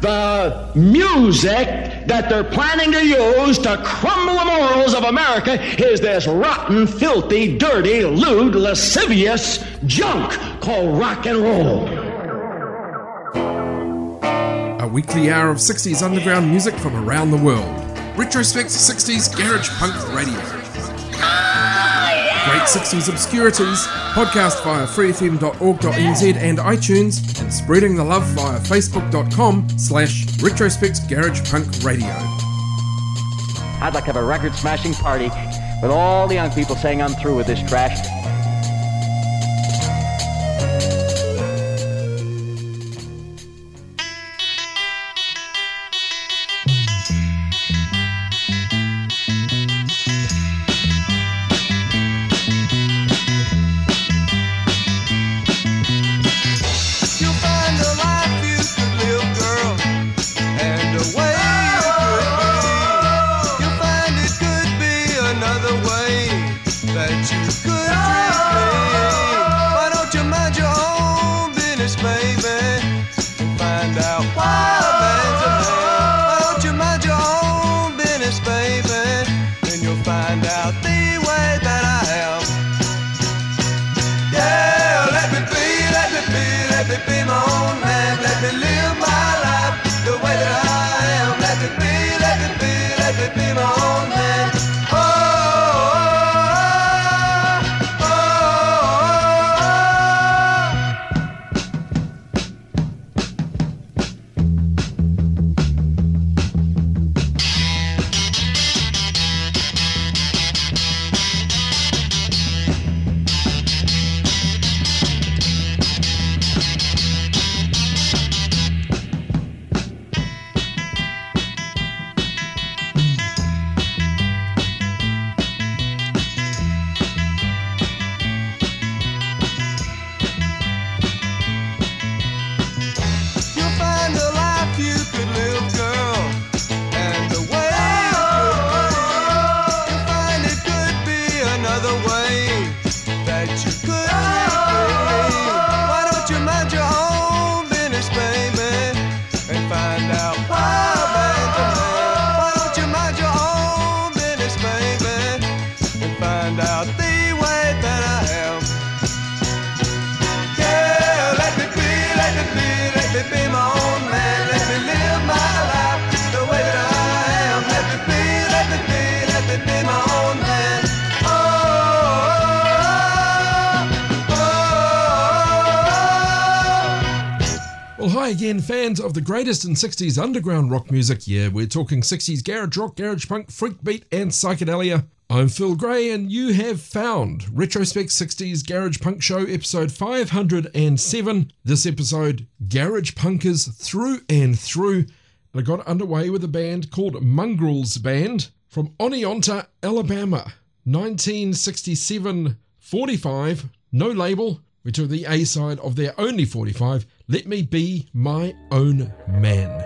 The music that they're planning to use to crumble the morals of America is this rotten, filthy, dirty, lewd, lascivious junk called rock and roll. A weekly hour of 60s underground music from around the world. Retrospect 60s Garage Punk Radio. Great 60s obscurities, podcast via freefm.org.nz and iTunes, and spreading the love via facebook.com/Retrospect Garage Punk Radio. I'd like to have a record-smashing party with all the young people saying I'm through with this trash. Hi again, fans of the greatest in 60s underground rock music. Yeah, we're talking 60s garage rock, garage punk, freak beat and psychedelia. I'm Phil Gray and you have found Retrospect 60s Garage Punk Show episode 507. This episode, Garage Punkers through and through. And I got underway with a band called Mongrels Band from Oneonta, Alabama. 1967 45, no label. We took the A side of their only 45, Let Me Be My Own Man.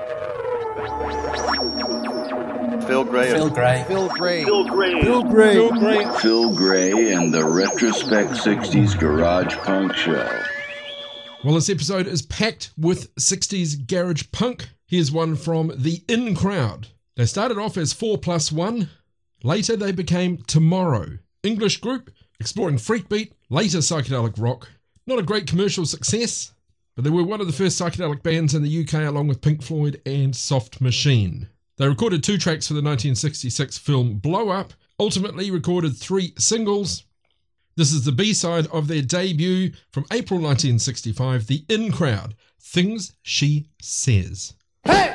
Phil Gray. Phil Gray. Phil Gray. Phil Gray. Phil Gray. Phil Gray. Phil Gray and the Retrospect 60s Garage Punk Show. Well, this episode is packed with 60s garage punk. Here's one from the In Crowd. They started off as 4+1. Later they became Tomorrow. English group, exploring freak beat, later psychedelic rock. Not a great commercial success, but they were one of the first psychedelic bands in the UK along with Pink Floyd and Soft Machine. They recorded 2 tracks for the 1966 film Blow Up, ultimately recorded 3 singles. This is the B-side of their debut from April 1965, The In Crowd, Things She Says. Hey!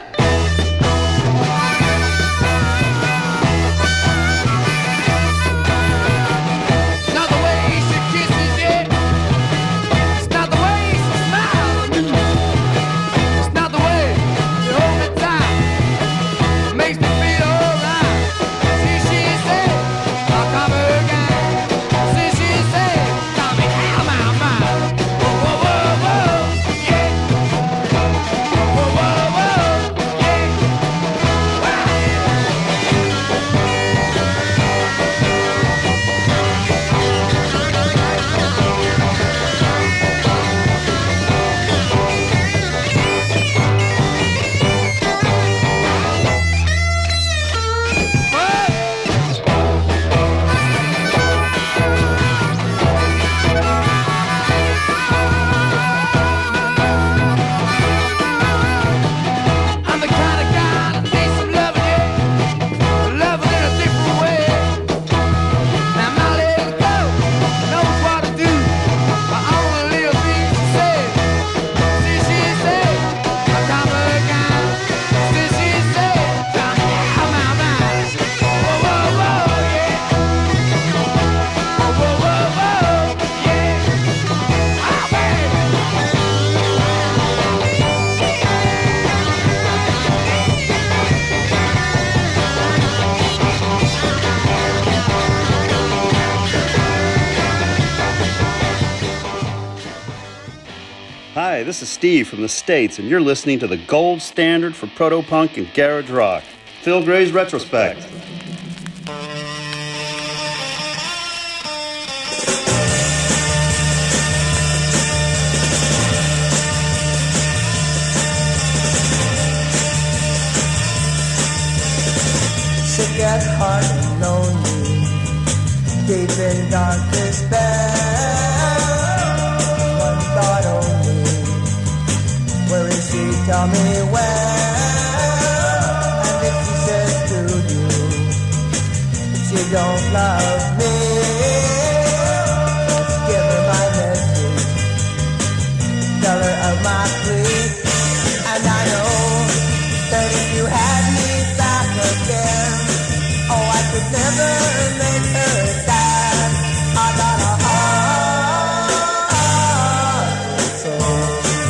this is Steve from the States, and you're listening to the gold standard for proto-punk and garage rock, Phil Gray's Retrospect. Sick at heart and lonely, deep in dark despair. One thought only, where is she? Tell me where. And if she says to you she don't love me, give her my message, tell her of my plea. And I know that if you had me back again, oh, I could never make her sad. I got a heart and soul.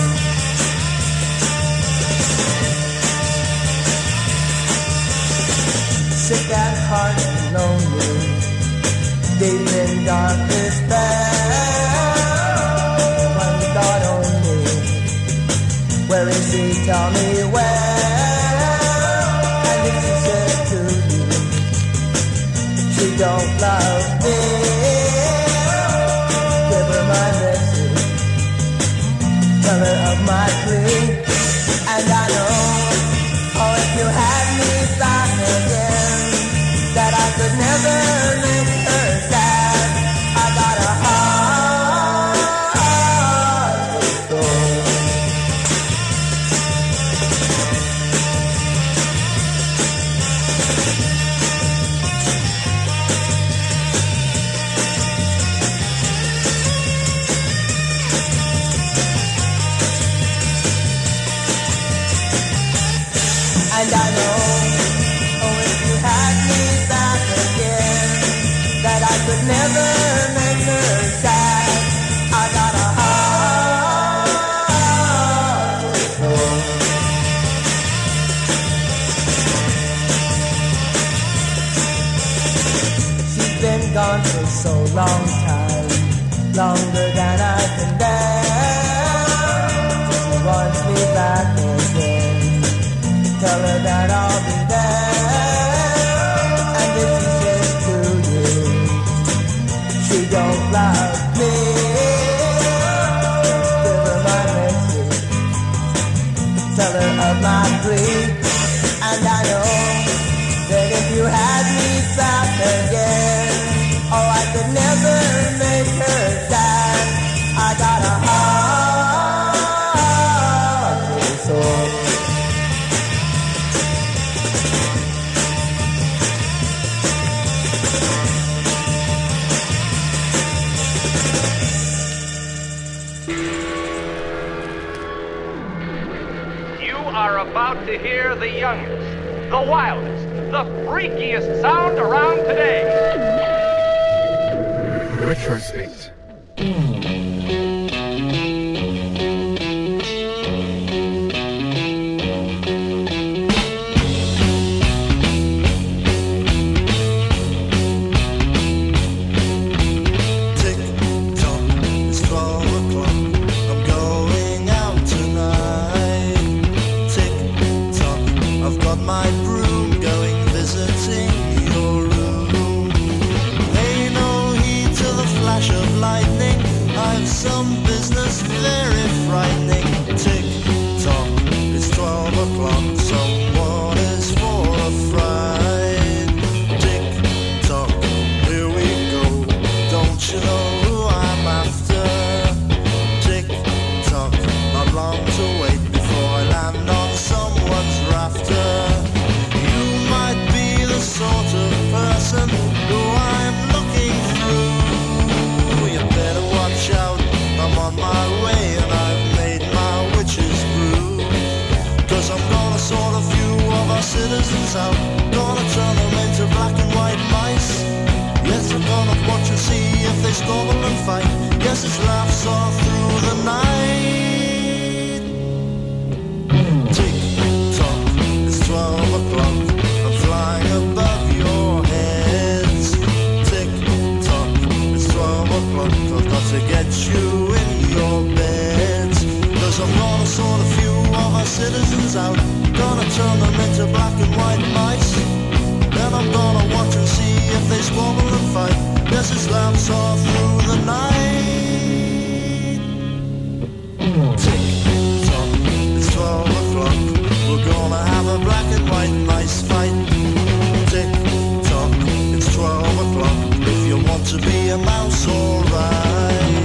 Sick at heart and lonely, deep in dark despair. One thought only, where is she? Tell me where. And if she says to you she don't love me, give her my message, tell her of my plea. And I know, oh, if you had me back again, that I could never make her sad. I got a heart of gold. And I know, oh, if you had me back again, that I could never make her sad. I got a heart of gold. She's been gone for so long time, longer than I can bear. She wants me back again, tell her that I'll be there. And if she says to you she don't love me, give her my message, tell her of my plea. And I know that if you had me back again, oh, I could never make her sad. I got a heart and soul. Are about to hear the youngest, the wildest, the freakiest sound around today. Retrospect. My broom going visiting your room. Pay no heed to the flash of lightning. I've some business very frightening. Tick tock, it's 12 o'clock. Someone is for a fright. Tick tock, here we go. Don't you know who I'm after? Tick tock, not long to wait before I land on someone's rafter. Sort of person who I'm looking through. You better watch out, I'm on my way and I've made my witch's brew. 'Cause I'm gonna sort a few of our citizens out, gonna turn them into black and white mice. Yes, I'm gonna watch and see if they squabble and fight. Yes, it's laughs all through the night. Tick tock, it's 12 o'clock. I'm flying above your heads. Tick tock, it's 12 o'clock. I've got to get you in your beds. 'Cause I'm bunch of black and white mice. Then I'm gonna watch and see if they squabble and fight. Yes, it's lamps all through the night. Tick tock, it's 12 o'clock. We're gonna have a black and white mice fight. Tick tock, it's 12 o'clock. If you want to be a mouse, alright.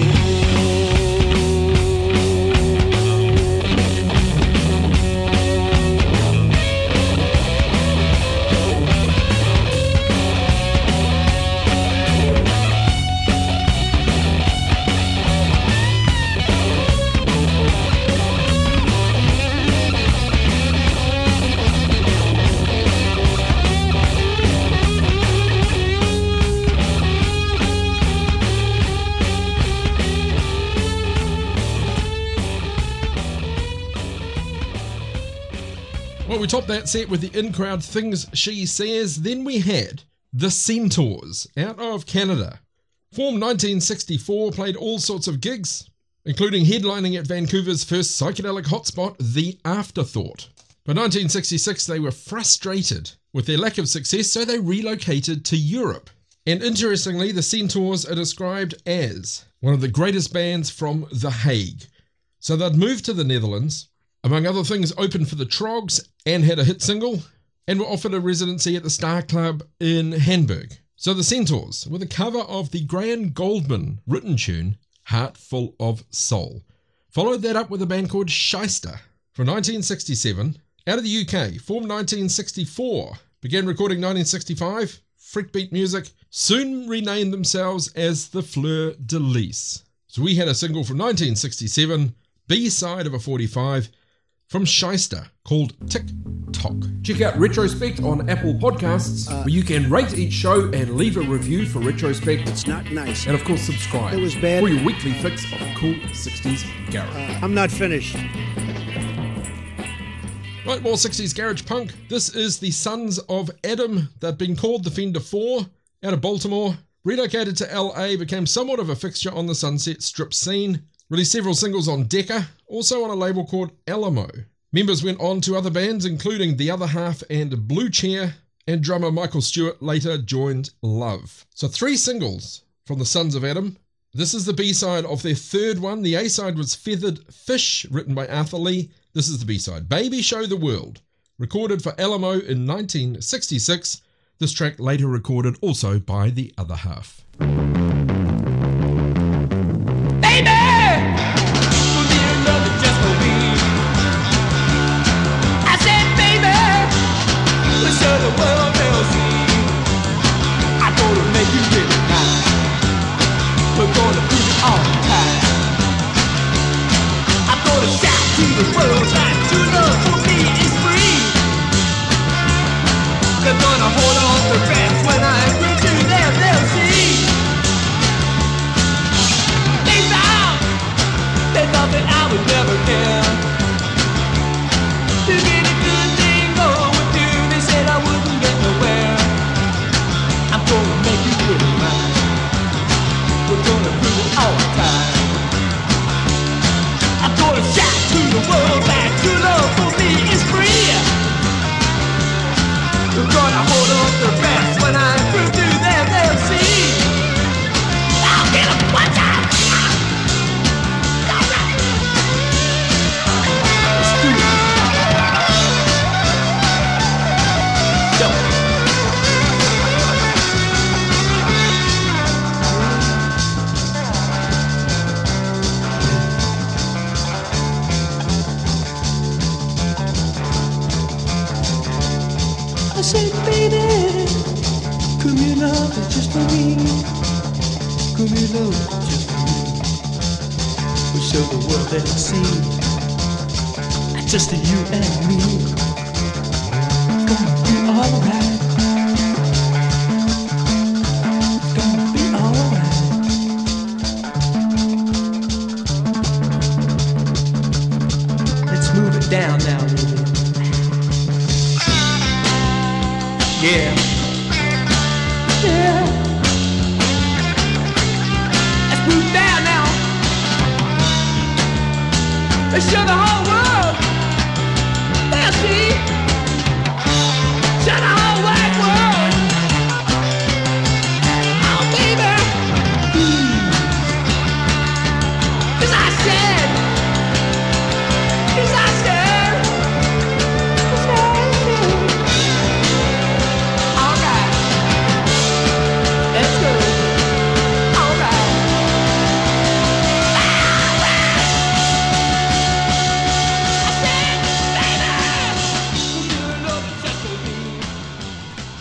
Well, we topped that set with the in-crowd Things She Says. Then we had the Centaurs out of Canada. Formed 1964, played all sorts of gigs, including headlining at Vancouver's first psychedelic hotspot, The Afterthought. By 1966, they were frustrated with their lack of success, so they relocated to Europe. And interestingly, the Centaurs are described as one of the greatest bands from The Hague. So they'd moved to the Netherlands, among other things, opened for the Trogs and had a hit single, and were offered a residency at the Star Club in Hamburg. So the Centaurs, with a cover of the Graham Goldman written tune, Heart Full of Soul, followed that up with a band called Shyster from 1967, out of the UK, formed 1964, began recording 1965, freakbeat music, soon renamed themselves as the Fleur de Lis. So we had a single from 1967, B-side of a 45, from Shyster called Tick Tock. Check out Retrospect on Apple Podcasts, where you can rate each show and leave a review for Retrospect. It's not nice. And of course, subscribe. It was bad. For your weekly fix of cool 60s garage. I'm not finished. Right, more 60s garage punk. This is the Sons of Adam. They've been called the Fender 4, out of Baltimore. Relocated to LA, became somewhat of a fixture on the Sunset Strip scene. Released several singles on Decca, also on a label called Alamo. Members went on to other bands, including The Other Half and Blue Chair, and drummer Michael Stewart later joined Love. So 3 singles from the Sons of Adam. This is the B-side of their third one. The A-side was Feathered Fish, written by Arthur Lee. This is the B-side, Baby Show the World, recorded for Alamo in 1966. This track later recorded also by The Other Half. The world will see. I'm gonna make you really nice. We're gonna do it all the time. I'm gonna shout to the world that true love for me is free. They're gonna hold on their breath when I bring to them, they'll see. They found there's nothing I would never care. There's any good thing going with you, they said I wouldn't get nowhere. I'm gonna make you really mine. We're gonna prove it all the time. I'm gonna shout to the world that true love for me is free. We're gonna hold on to their breath when I prove to them they'll see. I'll get them one time. I said, baby, come here, love is just for me. Come here, love is just for me. We'll show the world that it's seen. Just to you and me. It's gonna be alright. It's gonna be alright. Let's move it down now, baby. Yeah. Yeah. Let's move down now. Let's show the whole world. They'll see.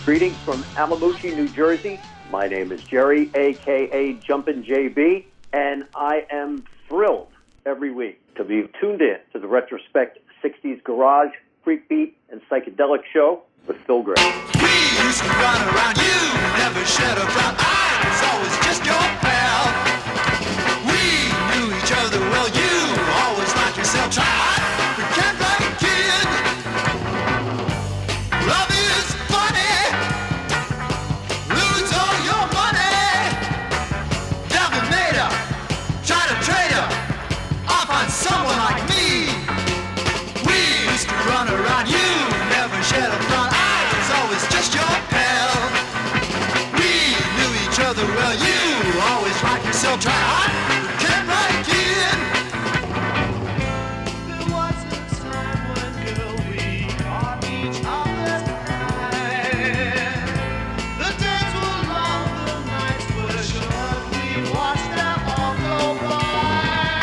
Greetings from Alamucci, New Jersey. My name is Jerry, a.k.a. Jumpin' JB, and I am thrilled every week to be tuned in to the Retrospect 60s Garage, Freak Beat, and Psychedelic Show with Phil Gray. We used to run around you, never shed a brown eye, it was always just your pal. We knew each other well, you always liked yourself, try hard, pretend like a kid. Love is funny, lose all your money, dominator, try to trade her, off on someone like me. We used to run around you, never shed a brown eye, it was always just your pal. We knew each other well, you always liked yourself, try hard, pretend like a kid. There was a time when, girl, we caught each other's eye. The days were long, the nights were short, we watched them all go by.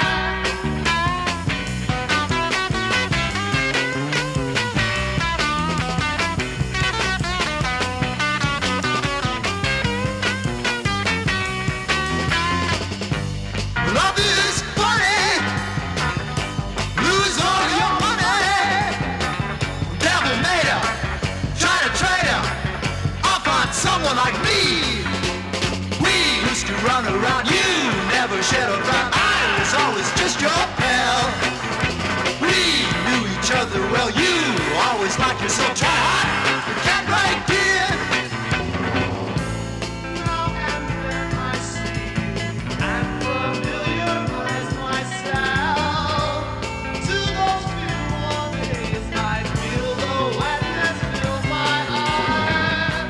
Love is funny, lose all your money, devil made her, try to trade her, off on someone like me. We used to run around you, never shed a brown eye, it was always just your pal. We knew each other well, you always liked yourself, try hard, you can't right, kid. Now and then I see and familiarize myself to those few warm days. I feel the wetness fill my eyes.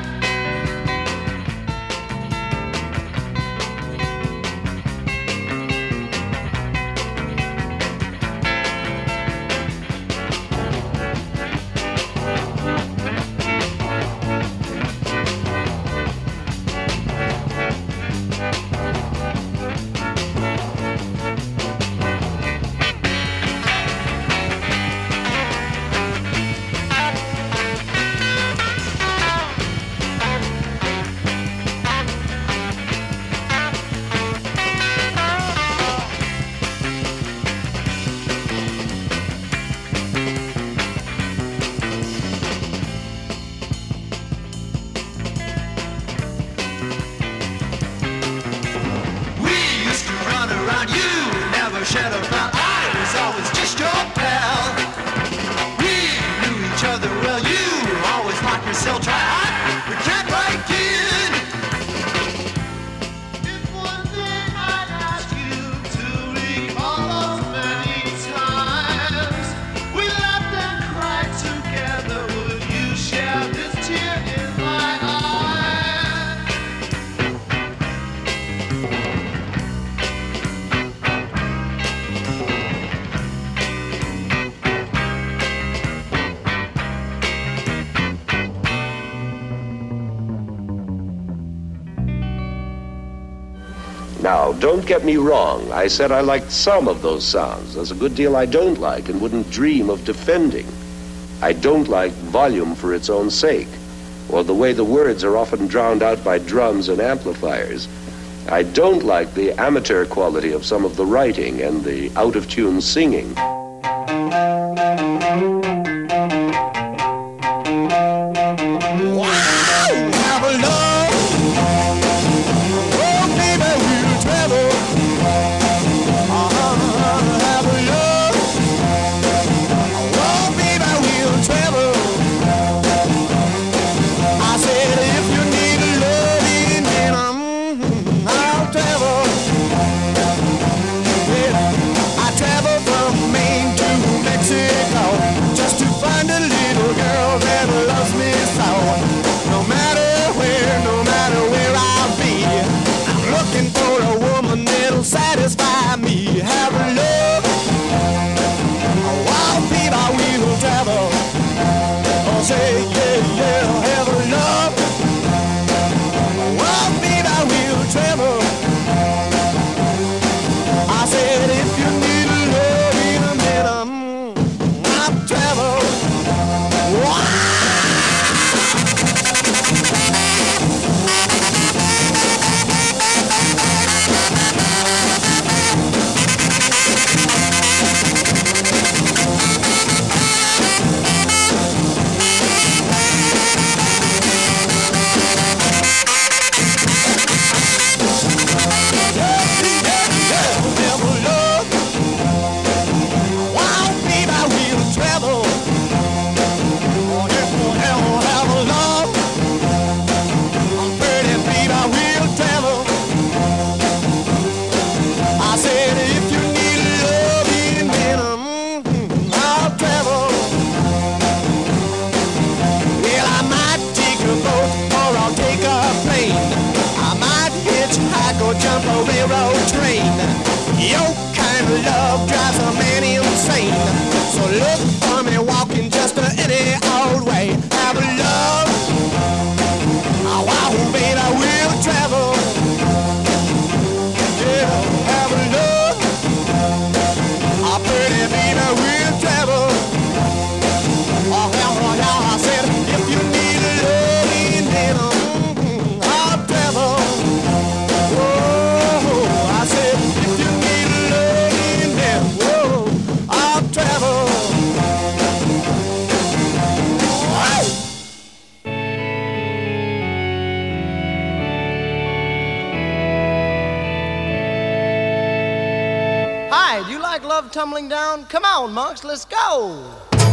We used to run around you, never shed a brown eye, it was always just your pal. We knew each other well, you always liked yourself, try hard, pretend like kid. If one day I'd ask you to recall those many times we laughed and cried together, would you share this tear in my eye? Now, don't get me wrong. I said I liked some of those sounds. There's a good deal I don't like and wouldn't dream of defending. I don't like volume for its own sake, or the way the words are often drowned out by drums and amplifiers. I don't like the amateur quality of some of the writing and the out-of-tune singing. Satisfy me, have a love. Wild people, I will travel. Oh, say yeah, yeah, have a love. Wild people, I will travel. I said if you need a love in a minute, I'll travel. Wow. love tumbling down? Come on, monks, let's go.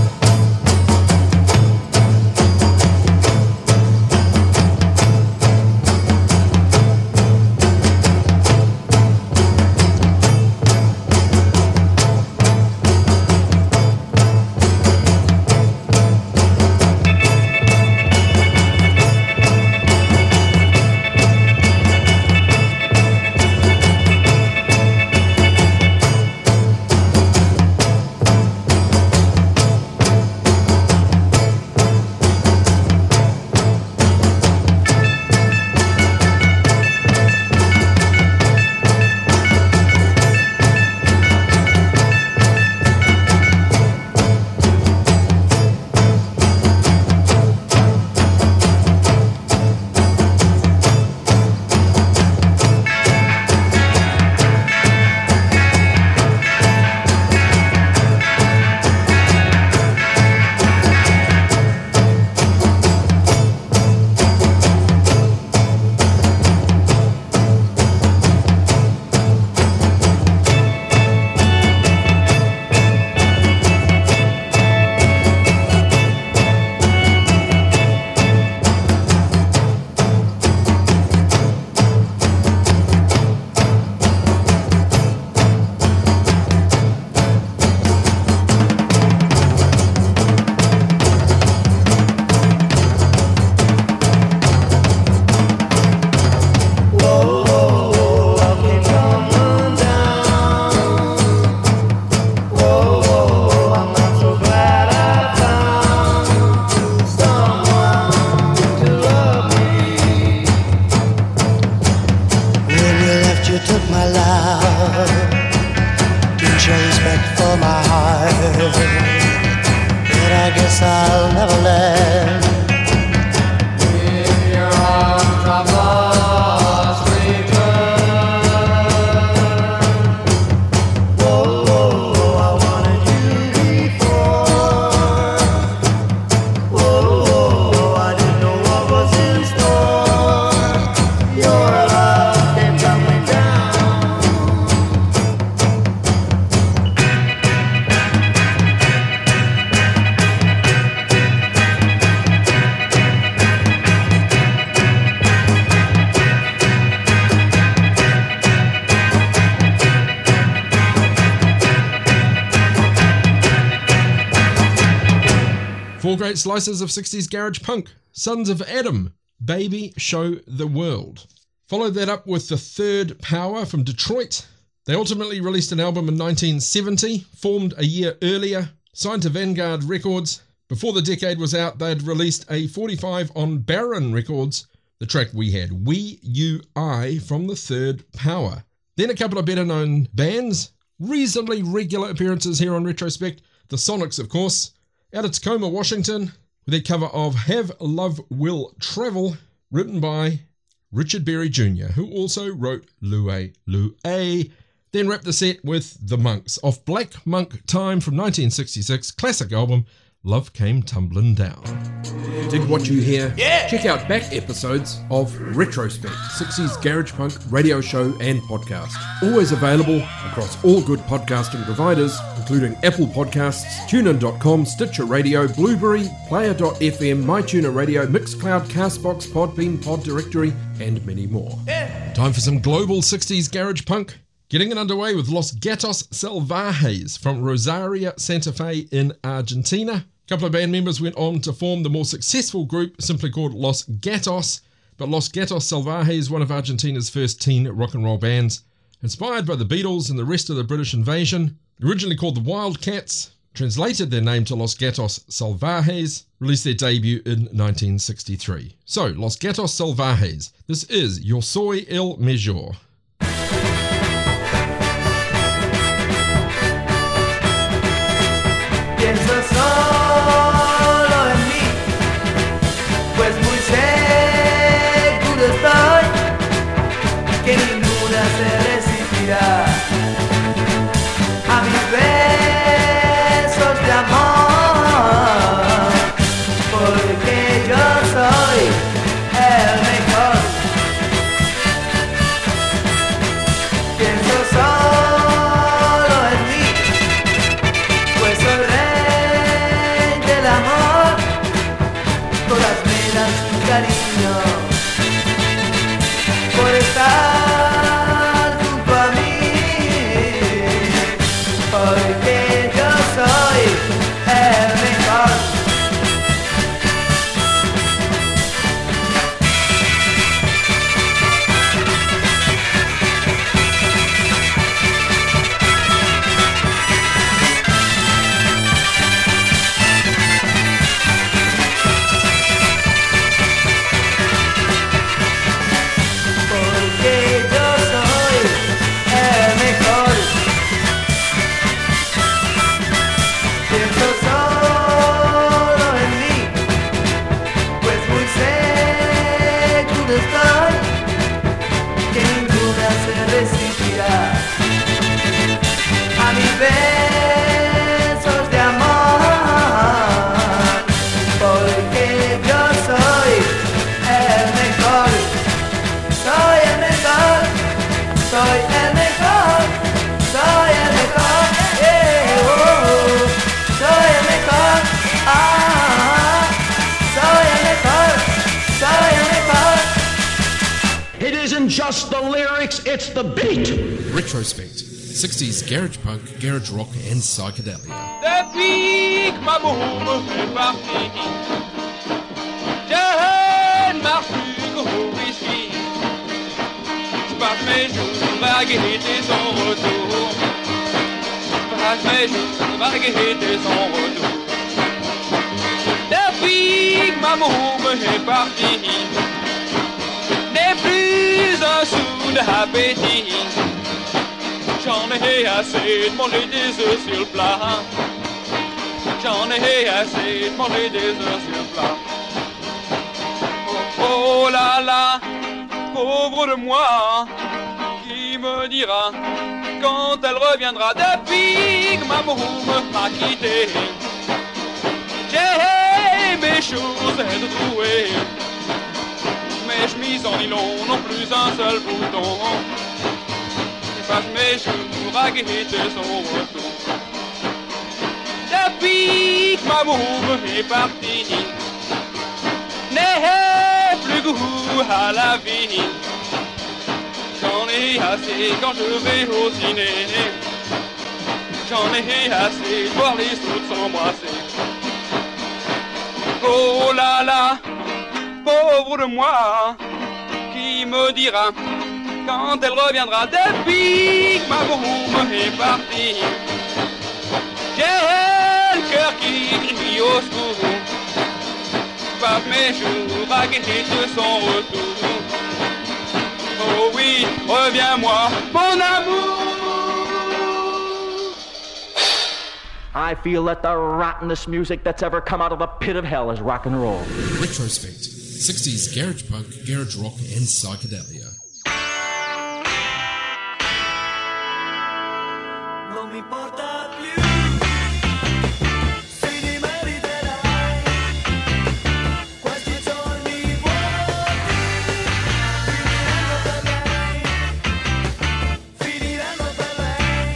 I'll never let. In your arms, I've lost return. Whoa, I wanted you before. Whoa, I didn't know what was in store. Your love came tumbling down. Four great slices of 60s garage punk. Sons of Adam, Baby Show the World. Followed that up with The Third Power from Detroit. They ultimately released an album in 1970, formed a year earlier, signed to Vanguard Records. Before the decade was out, they'd released a 45 on Baron Records. The track we had, We, You, I, from The Third Power. Then a couple of better known bands, reasonably regular appearances here on Retrospect. The Sonics, of course. Out of Tacoma, Washington, with their cover of Have Love Will Travel, written by Richard Berry Jr., who also wrote Louie Louie. Then wrapped the set with The Monks, off Black Monk Time from 1966, classic album, Love Came Tumbling Down. Dig what you hear? Yeah! Check out back episodes of Retrospect, 60s Garage Punk radio show and podcast. Always available across all good podcasting providers, including Apple Podcasts, TuneIn.com, Stitcher Radio, Blueberry, Player.fm, MyTuner Radio, Mixcloud, Castbox, Podbean, Pod Directory, and many more. Yeah. Time for some global 60s garage punk. Getting it underway with Los Gatos Salvajes from Rosario, Santa Fe in Argentina. A couple of band members went on to form the more successful group simply called Los Gatos, but Los Gatos Salvajes is one of Argentina's first teen rock and roll bands. Inspired by the Beatles and the rest of the British invasion, originally called the Wildcats, translated their name to Los Gatos Salvajes, released their debut in 1963. So, Los Gatos Salvajes, this is Yo Soy El Mejor. Pienso solo en mí, pues muy seguro estoy que ninguna se resistirá a mis besos de amor, porque yo soy el mejor. Pienso solo en mí, just the lyrics, it's the beat. Retrospect. 60s garage punk, garage rock and psychedelia. Depuis que ma môme est partie, je ne marche plus qu'au whisky. Je passe mes jours à guetter son retour. Je passe mes jours à guetter son retour. Depuis que ma môme est partie, n'est plus un sou d'appétit. J'en ai assez de manger des œufs sur le plat. J'en ai assez de manger des œufs sur le plat. Oh, oh là là, pauvre de moi, qui me dira quand elle reviendra. Depuis que ma môme m'a quitté, j'ai mes choses trouées. Mes chemises en nylon n'ont plus un seul bouton. Je passe mes jours à guetter son retour. Depuis que ma môme est partie, n'ai plus goût à la vie. J'en ai assez quand je vais au ciné. J'en ai assez de voir les autres s'embrasser. Oh là là, pauvre de moi, qui me dira quand elle reviendra. Depuis que ma môme est partie, j'ai le cœur qui crie au secours. Je passe mes jours à guetter son retour. Oh oui, reviens-moi, mon amour. I feel that the rottenest music that's ever come out of the pit of hell is rock and roll. Retrospect. 60s garage punk, garage rock and psychedelia. Non mi importa più se li meriterai questi giorni vuoti, finiranno per lei,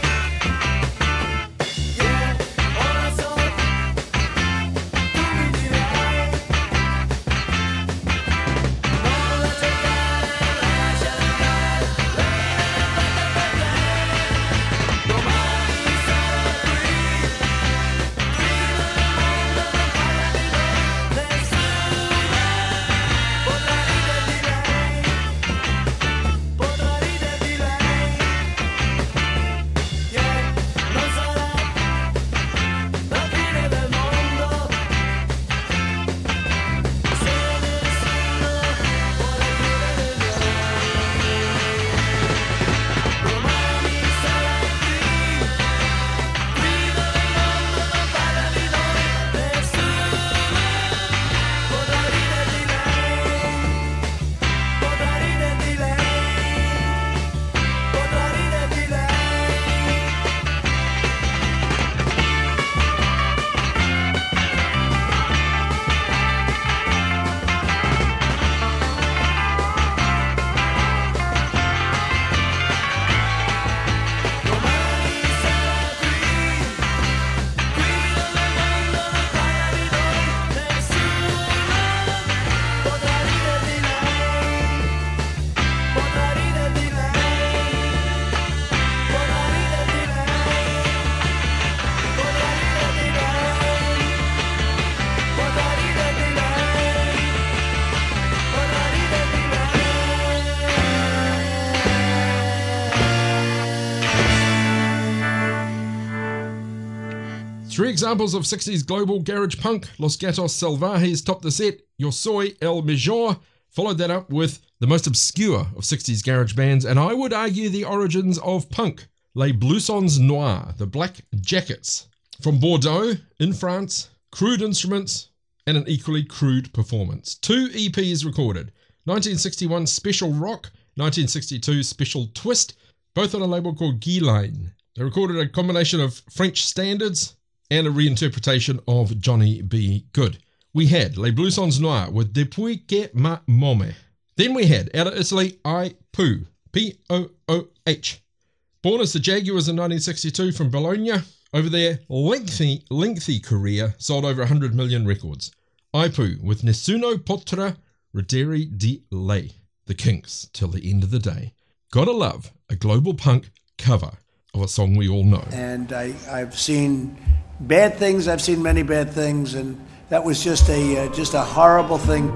yeah, ora so, tu mi dirai, non la cercare, lasciala andare, Three examples of 60s global garage punk. Los Gatos Salvajes topped the set. Yo Soy El Mejor followed that up with the most obscure of 60s garage bands, and I would argue the origins of punk. Les Blousons Noirs, the Black Jackets. From Bordeaux, in France, crude instruments, and an equally crude performance. 2 EPs recorded. 1961 Special Rock, 1962 Special Twist, both on a label called Guilain. They recorded a combination of French standards and a reinterpretation of Johnny B. Good. We had Les Blousons Noirs with Depuis que ma môme. Then we had, out of Italy, I Pooh, P-O-O-H. Born as the Jaguars in 1962 from Bologna, over there, lengthy career, sold over 100 million records. I Pooh with Nessuno Potrà Reddere di Lei. The Kinks, Till the End of the Day. Gotta love a global punk cover of a song we all know. And I've seen bad things, I've seen many bad things, and that was just a horrible thing.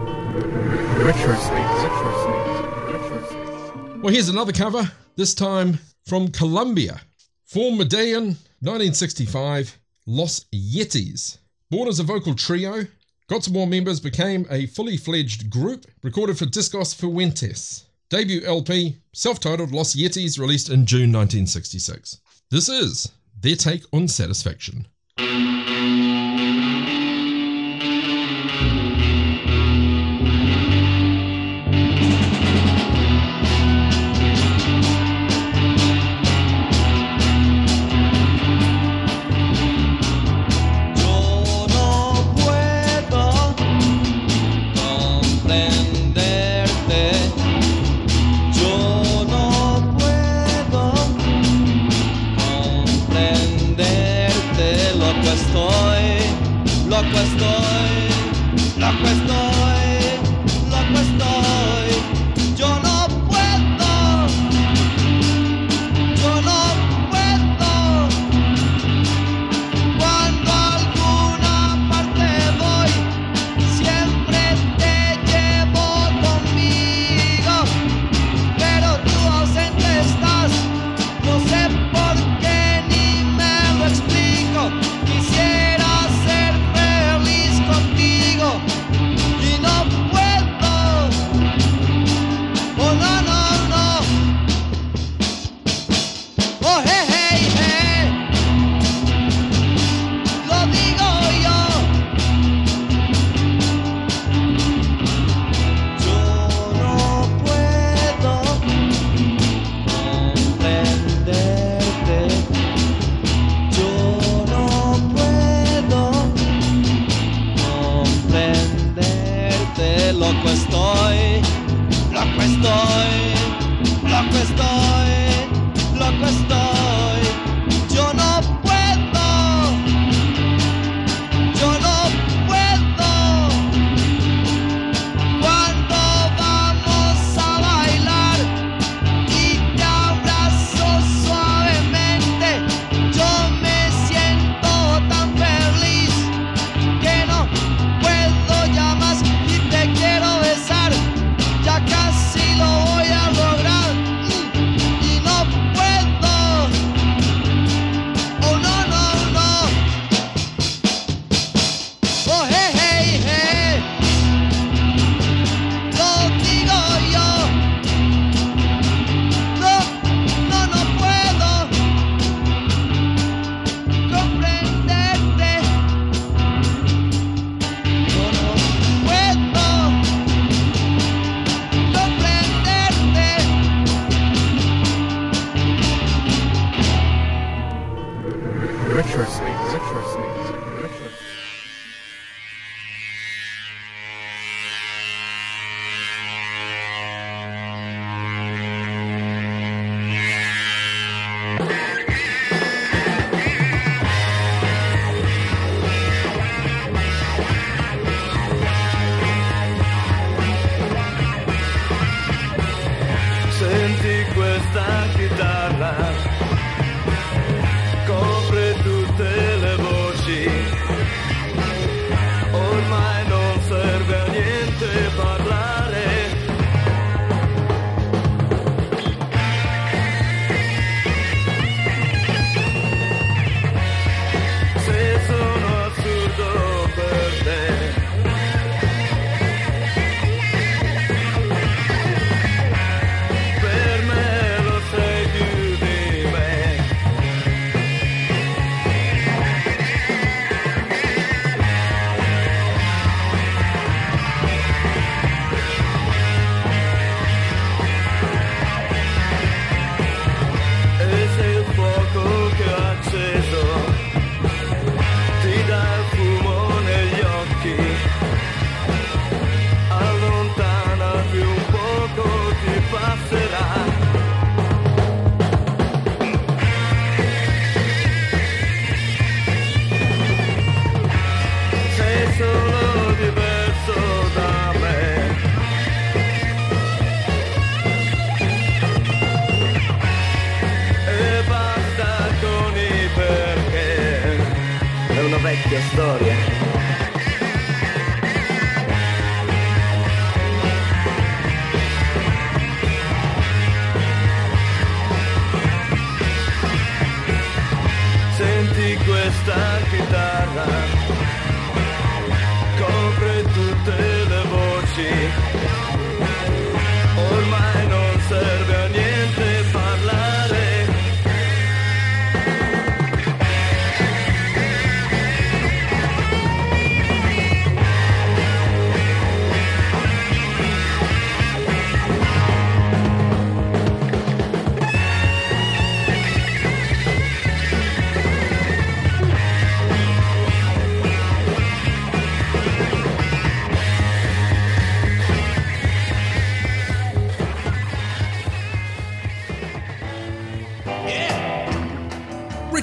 Well, here's another cover, this time from Colombia. Formed Medellin, 1965, Los Yetis. Born as a vocal trio, got some more members, became a fully fledged group, recorded for Discos Fuentes. Debut LP, self-titled Los Yetis, released in June 1966. This is their take on Satisfaction. Comprenderte.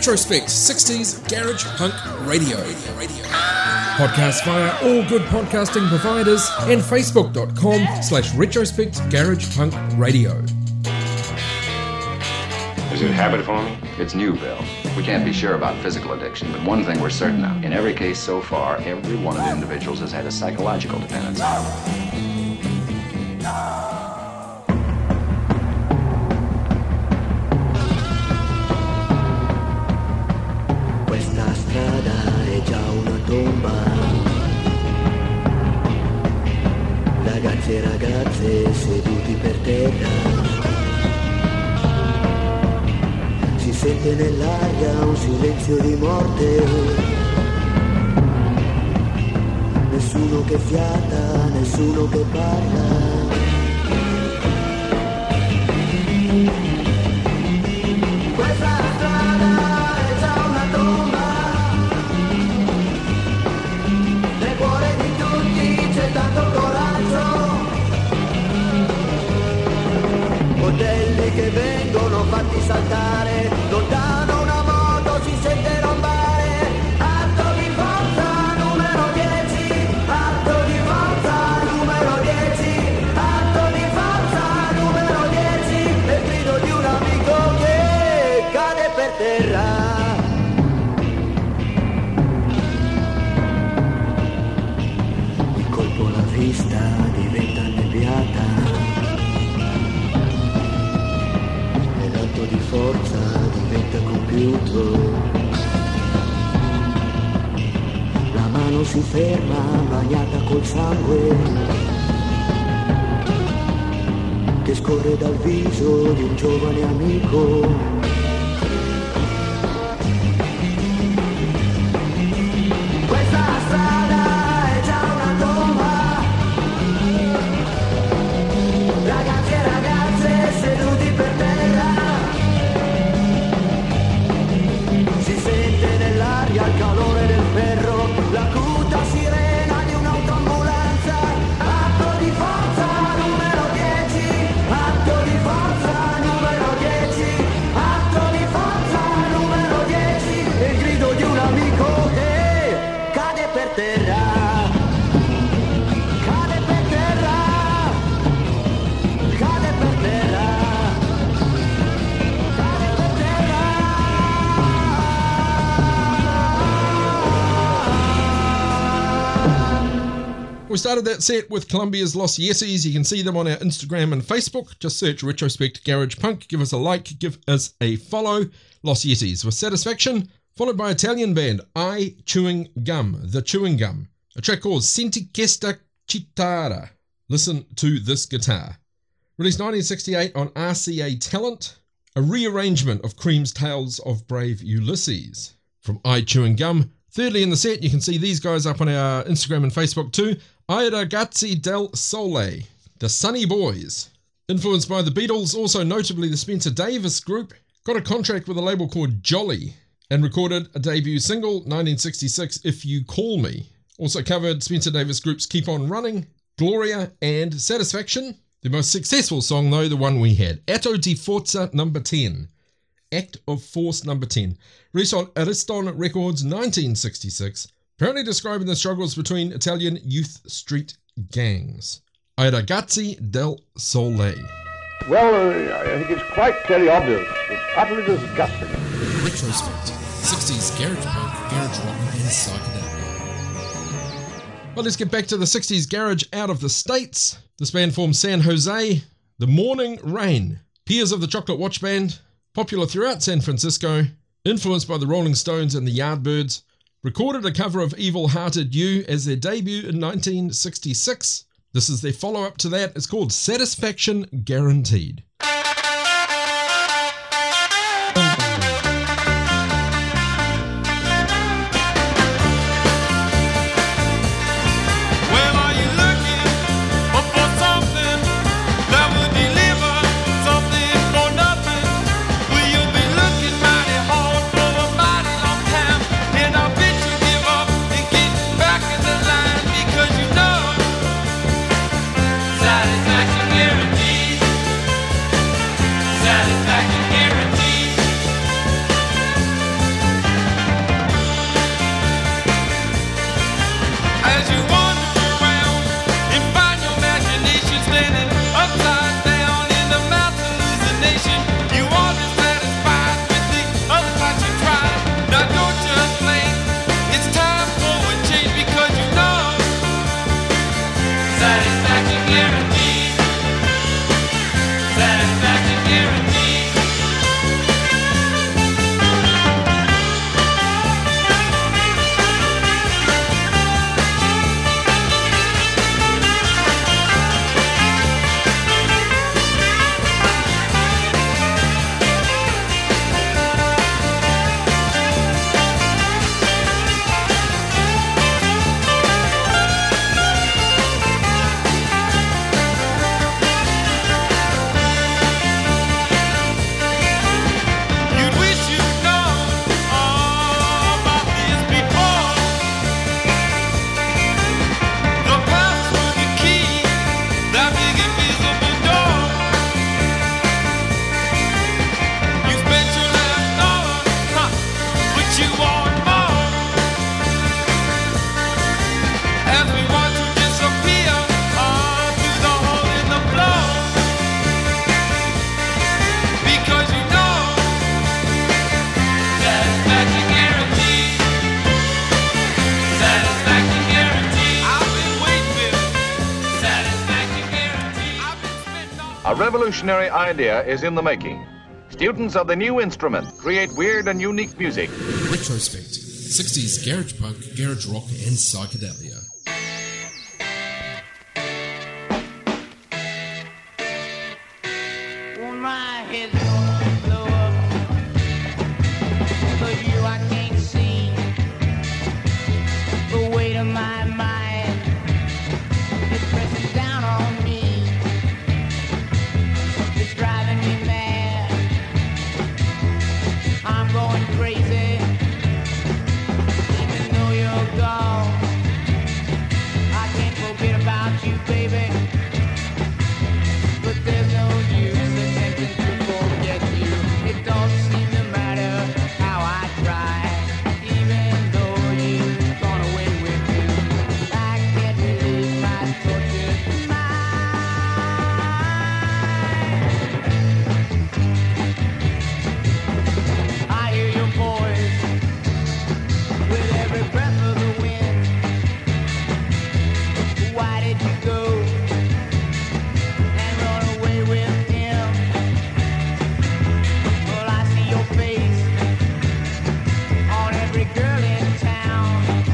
Retrospect 60s Garage Punk Radio. Podcast via all good podcasting providers and facebook.com/Retrospect Garage Punk Radio. Is it habit forming? It's new, Bill. We can't be sure about physical addiction, but one thing we're certain of. In every case so far, every one of the individuals has had a psychological dependence. Questa strada è già una tomba. Ragazzi e ragazze seduti per terra. Si sente nell'aria un silenzio di morte. Nessuno che fiata, nessuno che parla. Questa strada è già una tomba. Nel cuore di tutti c'è tanto coraggio. Modelli che vengono fatti saltare. Lontano una moto si sente rombare. Atto di forza numero 10. Atto di forza numero 10. Atto di forza numero 10. E il grido di un amico che cade per terra. Di colpo la vista diventa annebbiata. Di forza diventa compiuto. La mano si ferma bagnata col sangue che scorre dal viso di un giovane amico. Questa strada è già una tomba. Ragazzi e ragazze seduti per terra. Al calore del ferro, l'acuta sirena di un'autoambulanza. Atto di forza numero 10. Atto di forza numero 10. Atto di forza numero 10. E il grido di un amico che cade per terra. Cade per terra. Cade per terra. Cade per terra. We started that set with Columbia's Los Yeses. You can see them on our Instagram and Facebook. Just search Retrospect Garage Punk. Give us a like, give us a follow. Los Yeses with Satisfaction, followed by Italian band I Chewing Gum, The Chewing Gum. A track called Senti Questa Chitarra. Listen to this guitar. Released 1968 on RCA Talent. A rearrangement of Cream's Tales of Brave Ulysses. From I Chewing Gum. Thirdly in the set, you can see these guys up on our Instagram and Facebook too. I Ragazzi del Sole, the Sunny Boys. Influenced by the Beatles, also notably the Spencer Davis Group, got a contract with a label called Jolly and recorded a debut single, 1966, If You Call Me. Also covered Spencer Davis Group's Keep On Running, Gloria and Satisfaction. The most successful song though, the one we had, Atto di Forza number 10. Act of Force number 10. Released on Ariston Records 1966. Apparently describing the struggles between Italian youth street gangs. I Ragazzi del Sole. Well, I think it's quite clearly obvious. It's utterly disgusting. Retrospect. 60s garage punk, garage rock, and psychedelic. Well, let's get back to the 60s garage out of the States. This band formed San Jose, The Morning Rain. Peers of the Chocolate Watch Band. Popular throughout San Francisco. Influenced by the Rolling Stones and the Yardbirds. Recorded a cover of Evil Hearted You as their debut in 1966. This is their follow-up to that. It's called Satisfaction Guaranteed. Satisfaction guaranteed. A revolutionary idea is in the making. Students of the new instrument create weird and unique music. Retrospect. 60s garage punk, garage rock and psychedelia. My head's gonna blow up, but you I can't see. The weight of my mind is pressing down on me. It's driving me mad. I'm going crazy, even though you're gone. I can't forget about you, baby, but there's no use attempting to forget you. It don't seem to matter how I try, even though you've gone away with you. I can't release my tortured mind. I hear your voice with every breath of the wind. Why did you go and run away with him? Well, I see your face on every girl in town.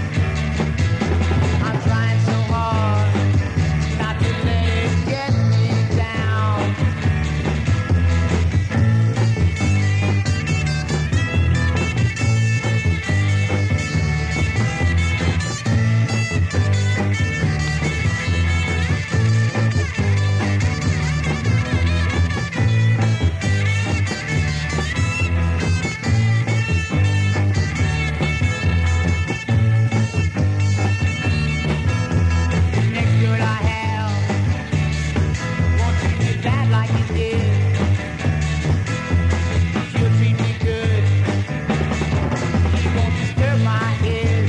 I'm trying so hard not to let it get me down. Next girl I have won't treat me bad like you did. She'll treat me good. She won't disturb my head.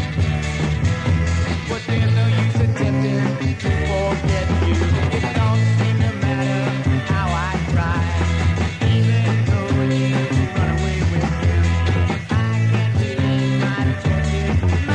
But there's no use attempting to forget you. It don't seem to matter how I try, even though you run away with him. I can't believe my tortured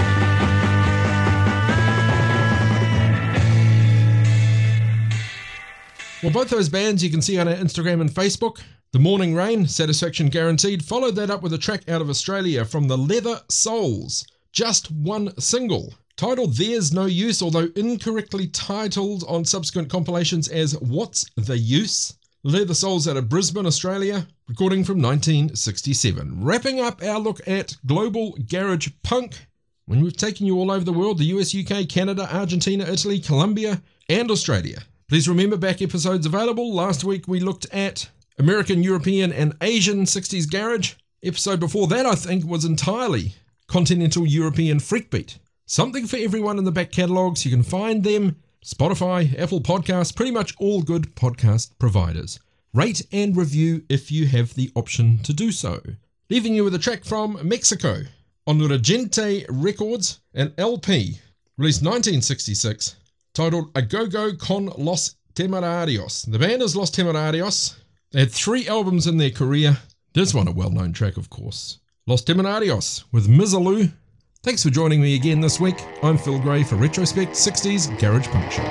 Well, both those bands you can see on our Instagram and Facebook. The Morning Rain, Satisfaction Guaranteed, followed that up with a track out of Australia from the Leather Souls. Just one single, titled There's No Use, although incorrectly titled on subsequent compilations as What's the Use? Leather Souls out of Brisbane, Australia, recording from 1967. Wrapping up our look at global garage punk, when we've taken you all over the world, the US, UK, Canada, Argentina, Italy, Colombia, and Australia. Please remember back episodes available. Last week we looked at American, European, and Asian 60s garage. Episode before that, I think, was entirely continental European freakbeat. Something for everyone in the back catalogues. You can find them Spotify, Apple Podcasts, pretty much all good podcast providers. Rate and review if you have the option to do so. Leaving you with a track from Mexico on Regente Records, an LP released 1966. Titled A Go-Go con Los Temerarios. The band is Los Temerarios. They had 3 albums in their career. This one a well-known track, of course. Los Temerarios with Mizzaloo. Thanks for joining me again this week. I'm Phil Gray for Retrospect 60s Garage Punk Show.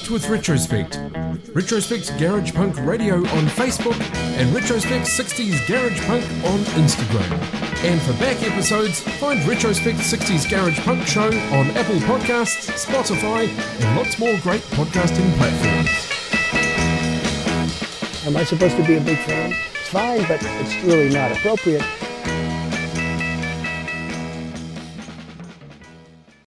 Connect with Retrospect. Retrospect Garage Punk Radio on Facebook and Retrospect 60s Garage Punk on Instagram. And for back episodes, find Retrospect 60s Garage Punk Show on Apple Podcasts, Spotify, and lots more great podcasting platforms. Am I supposed to be a big fan? It's fine, but it's really not appropriate.